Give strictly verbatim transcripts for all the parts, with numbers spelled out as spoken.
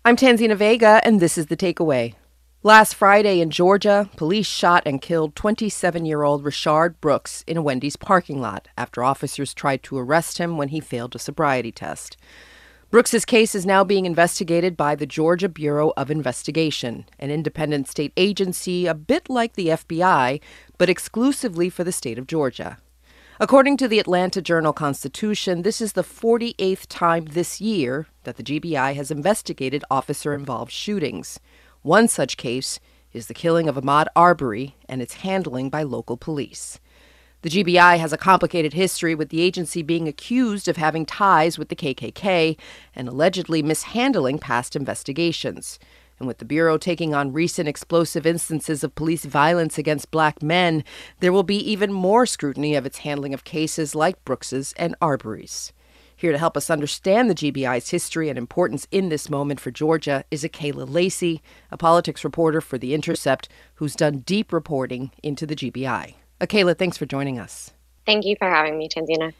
I'm Tanzina Vega, and this is The Takeaway. Last Friday in Georgia, police shot and killed twenty-seven-year-old Rashard Brooks in a Wendy's parking lot after officers tried to arrest him when he failed a sobriety test. Brooks's case is now being investigated by the Georgia Bureau of Investigation, an independent state agency a bit like the F B I, but exclusively for the state of Georgia. According to the Atlanta Journal-Constitution, this is the forty-eighth time this year that the G B I has investigated officer-involved shootings. One such case is the killing of Ahmaud Arbery and its handling by local police. The G B I has a complicated history, with the agency being accused of having ties with the K K K and allegedly mishandling past investigations. And with the Bureau taking on recent explosive instances of police violence against black men, there will be even more scrutiny of its handling of cases like Brooks's and Arbery's. Here to help us understand the G B I's history and importance in this moment for Georgia is Akayla Lacey, a politics reporter for The Intercept, who's done deep reporting into the G B I. Akayla, thanks for joining us. Thank you for having me, Tanzina.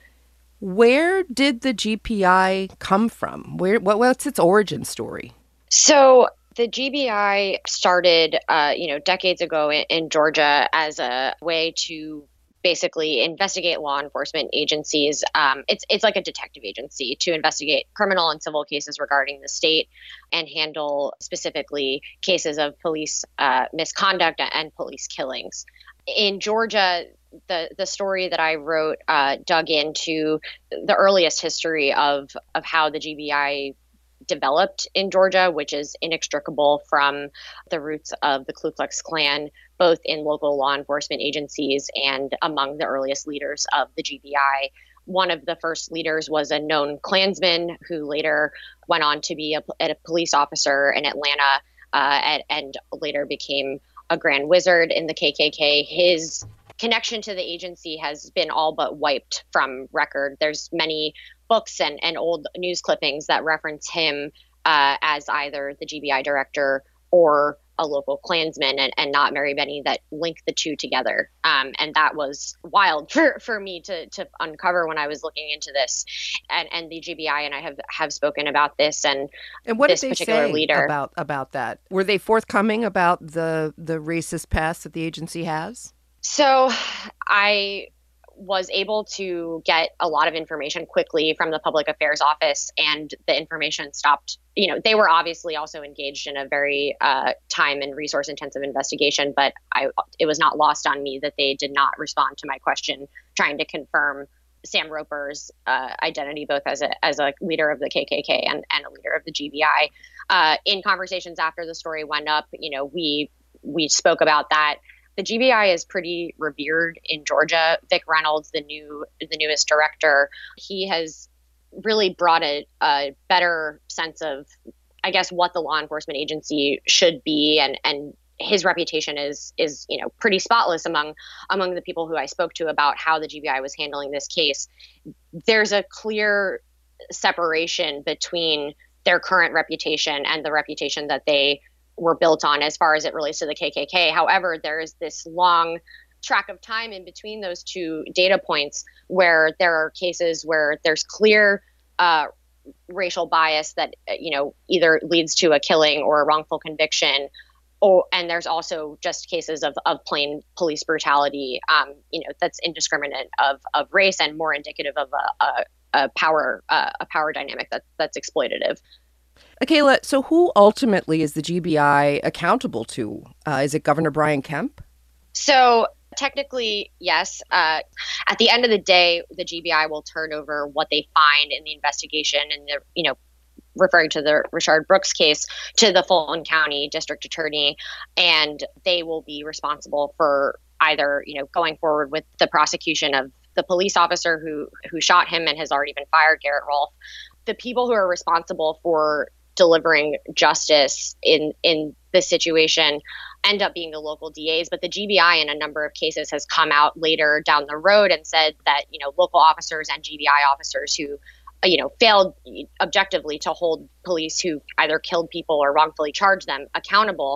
Where did the G B I come from? Where, what, what's its origin story? So the G B I started, uh, you know, decades ago in, in Georgia as a way to basically investigate law enforcement agencies. Um, it's it's like a detective agency to investigate criminal and civil cases regarding the state and handle specifically cases of police uh, misconduct and police killings. In Georgia, the the story that I wrote uh, dug into the earliest history of of how the G B I developed in Georgia, which is inextricable from the roots of the Ku Klux Klan, both in local law enforcement agencies and among the earliest leaders of the G B I. One of the first leaders was a known Klansman who later went on to be a, a police officer in Atlanta uh, and, and later became a Grand Wizard in the K K K. His connection to the agency has been all but wiped from record. There's many books and, and old news clippings that reference him uh, as either the G B I director or a local Klansman, and, and not very many that link the two together. Um, and that was wild for, for me to to uncover when I was looking into this. And, and the G B I and I have, have spoken about this and, and what this did they particular say leader. about about that? Were they forthcoming about the the racist past that the agency has? So I was able to get a lot of information quickly from the public affairs office, and the information stopped. You know, they were obviously also engaged in a very uh, time and resource intensive investigation, but I, it was not lost on me that they did not respond to my question trying to confirm Sam Roper's uh, identity, both as a as a leader of the K K K and, and a leader of the G B I. Uh, in conversations after the story went up, you know, we we spoke about that. The G B I is pretty revered in Georgia. Vic Reynolds, the new, the newest director, he has really brought a, a better sense of, I guess, what the law enforcement agency should be, and and his reputation is is you know pretty spotless among among the people who I spoke to about how the G B I was handling this case. There's a clear separation between their current reputation and the reputation that they were built on as far as it relates to the K K K. However, there is this long track of time in between those two data points where there are cases where there's clear uh, racial bias that, you know, either leads to a killing or a wrongful conviction. Or, and there's also just cases of, of plain police brutality, um, you know, that's indiscriminate of, of race and more indicative of a, a, a power uh, a power dynamic that, that's exploitative. Akayla, so who ultimately is the G B I accountable to? Uh, is it Governor Brian Kemp? So technically, yes. Uh, at the end of the day, the G B I will turn over what they find in the investigation and the, you know, referring to the Rashard Brooks case, to the Fulton County District Attorney, and they will be responsible for either, you know, going forward with the prosecution of the police officer who who shot him and has already been fired, Garrett Rolfe. The people who are responsible for delivering justice in in this situation end up being the local D As, but the G B I in a number of cases has come out later down the road and said that, you know, local officers and G B I officers who, you know, failed objectively to hold police who either killed people or wrongfully charged them accountable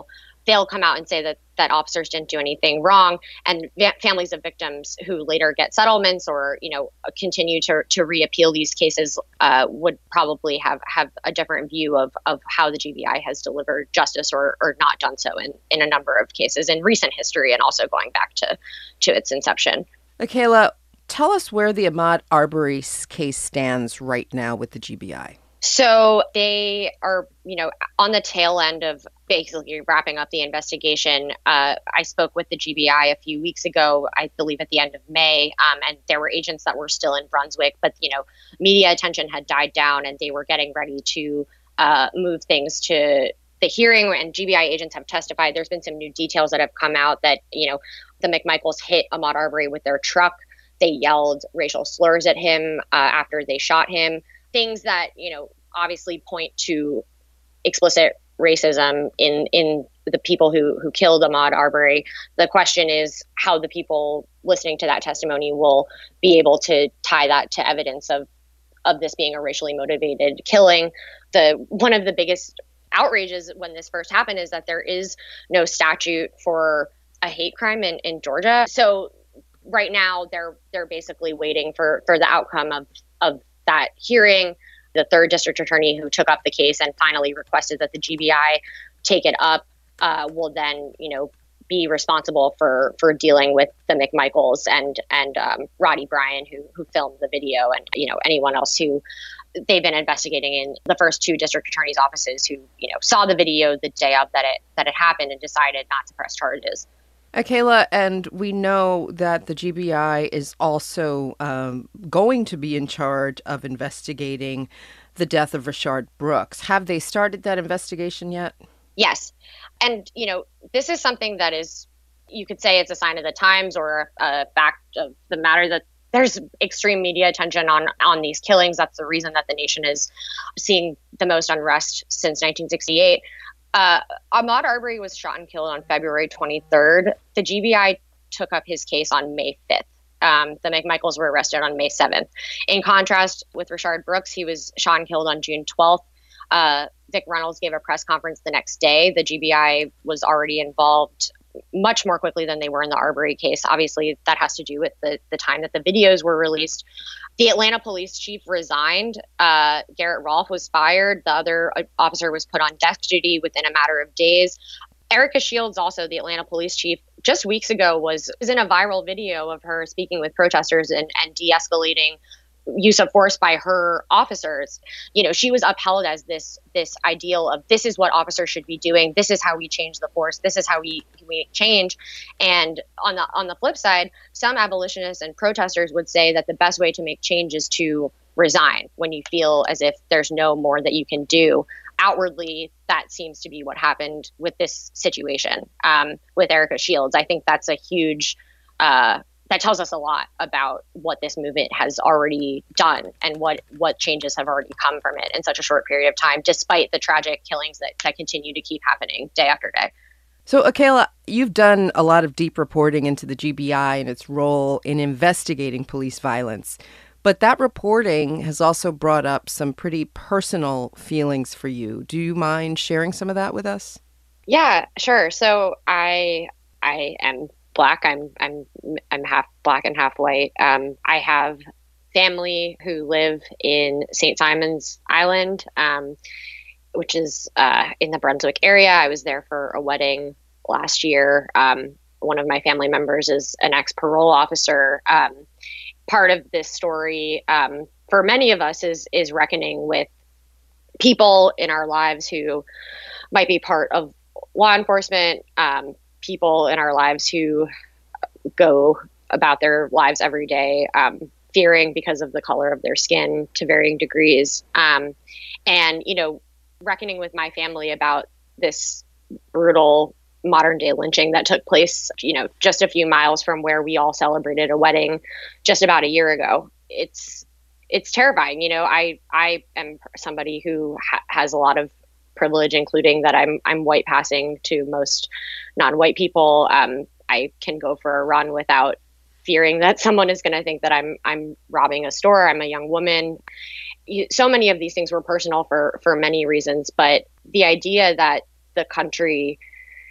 they'll come out and say that that officers didn't do anything wrong, and va- families of victims who later get settlements or, you know, continue to to reappeal these cases uh, would probably have have a different view of of how the G B I has delivered justice or or not done so in in a number of cases in recent history, and also going back to to its inception. Michaela, tell us where the Ahmaud Arbery case stands right now with the G B I. So they are, you know, on the tail end of basically wrapping up the investigation. Uh, I spoke with the G B I a few weeks ago, I believe at the end of May, um, and there were agents that were still in Brunswick, but, you know, media attention had died down and they were getting ready to uh, move things to the hearing, and G B I agents have testified. There's been some new details that have come out that, you know, the McMichaels hit Ahmaud Arbery with their truck. They yelled racial slurs at him uh, after they shot him. Things that, you know, obviously point to explicit racism in in the people who who killed Ahmaud Arbery. The question is how the people listening to that testimony will be able to tie that to evidence of of this being a racially motivated killing. The one of the biggest outrages when this first happened is that there is no statute for a hate crime in, in Georgia. So right now they're they're basically waiting for for the outcome of of that hearing. The third district attorney who took up the case and finally requested that the G B I take it up uh, will then, you know, be responsible for for dealing with the McMichaels and and um, Roddy Bryan, who who filmed the video, and, you know, anyone else who they've been investigating in the first two district attorneys' offices who, you know, saw the video the day of that it that it happened and decided not to press charges. Michaela, and we know that the G B I is also um, going to be in charge of investigating the death of Rayshard Brooks. Have they started that investigation yet? Yes. And, you know, this is something that is, you could say it's a sign of the times or a fact of the matter that there's extreme media attention on, on these killings. That's the reason that the nation is seeing the most unrest since nineteen sixty-eight. Uh, Ahmaud Arbery was shot and killed on February twenty-third. The G B I took up his case on May fifth. Um, the McMichaels were arrested on May seventh. In contrast with Rayshard Brooks, he was shot and killed on June twelfth. Uh, Vic Reynolds gave a press conference the next day. The G B I was already involved much more quickly than they were in the Arbery case. Obviously, that has to do with the, the time that the videos were released. The Atlanta police chief resigned. Uh, Garrett Rolfe was fired. The other officer was put on desk duty within a matter of days. Erika Shields, also the Atlanta police chief, just weeks ago was, was in a viral video of her speaking with protesters and, and de-escalating use of force by her officers. You know, she was upheld as this this ideal of this is what officers should be doing. This is how we change the force. This is how we we change. And on the on the flip side, some abolitionists and protesters would say that the best way to make change is to resign when you feel as if there's no more that you can do. Outwardly, that seems to be what happened with this situation um, with Erika Shields. I think that's a huge uh, that tells us a lot about what this movement has already done and what, what changes have already come from it in such a short period of time, despite the tragic killings that, that continue to keep happening day after day. So, Michaela, you've done a lot of deep reporting into the G B I and its role in investigating police violence. But that reporting has also brought up some pretty personal feelings for you. Do you mind sharing some of that with us? Yeah, sure. So I I am Black. I'm I'm I'm half Black and half white. Um, I have family who live in Saint Simons Island, um, which is uh, in the Brunswick area. I was there for a wedding last year. Um, one of my family members is an ex-parole officer. Um, part of this story um, for many of us is is reckoning with people in our lives who might be part of law enforcement, um, people in our lives who go about their lives every day, um, fearing because of the color of their skin to varying degrees. Um, and, you know, reckoning with my family about this brutal modern day lynching that took place, you know, just a few miles from where we all celebrated a wedding just about a year ago. It's, it's terrifying. You know, I, I am somebody who ha- has a lot of privilege, including that I'm I'm white passing to most non-white people. Um, I can go for a run without fearing that someone is going to think that I'm I'm robbing a store. I'm a young woman. You, so many of these things were personal for for many reasons, but the idea that the country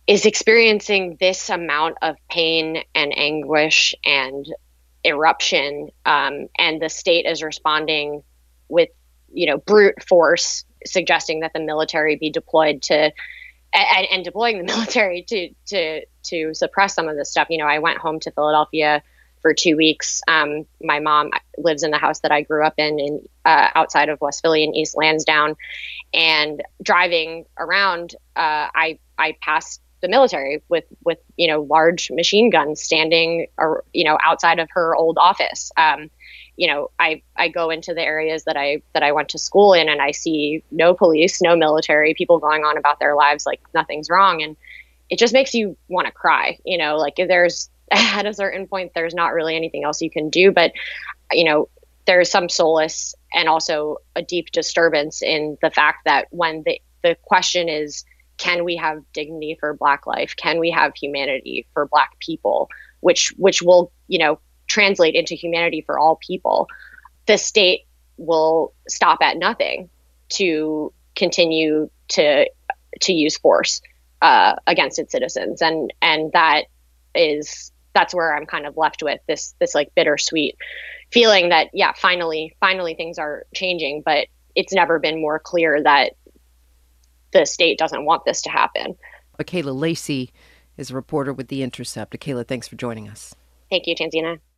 is experiencing this amount of pain and anguish and eruption, um, and the state is responding with, you know, brute force, suggesting that the military be deployed to and, and deploying the military to to to suppress some of this stuff. You know, I went home to Philadelphia for two weeks. Um, my mom lives in the house that I grew up in, in uh, outside of West Philly in East Lansdowne, and driving around, uh, I I passed the military with with you know large machine guns standing, or you know outside of her old office. Um, you know, I I go into the areas that I that I went to school in, and I see no police, no military, people going on about their lives like nothing's wrong, and it just makes you want to cry. You know, like there's at a certain point, there's not really anything else you can do, but you know, there's some solace and also a deep disturbance in the fact that when the the question is, can we have dignity for Black life? Can we have humanity for Black people, which which will, you know, translate into humanity for all people? The state will stop at nothing to continue to to use force uh, against its citizens, and and that is that's where I'm kind of left with this this like bittersweet feeling that yeah, finally finally things are changing, but it's never been more clear that the state doesn't want this to happen. Akayla Lacey is a reporter with The Intercept. Akayla, thanks for joining us. Thank you, Tanzina.